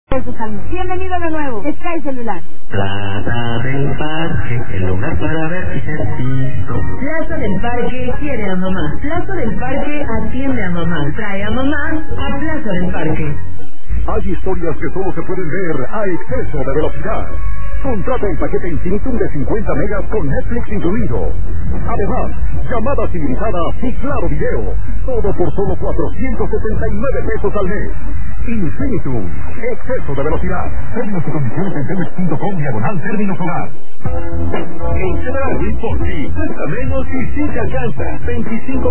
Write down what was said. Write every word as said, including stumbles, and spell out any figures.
Pesos al mes. Bienvenido de nuevo. Sky Celular. Plaza del Parque, el lugar para ver ejercicio. Plaza del Parque quiere a mamá. Plaza del Parque atiende a mamá. Trae a mamá a Plaza del Parque. Hay historias que solo se pueden ver a exceso de velocidad. Contrata el paquete Infinitum de cincuenta megas con Netflix incluido. Además, llamadas ilimitadas y claro video. Todo por solo cuatrocientos setenta y nueve pesos al mes. Infinitum, exceso de velocidad. Términos y condiciones en telmex punto com diagonal términos hogar. En Chedraui por ti, cuesta menos y sí te alcanza. veinticinco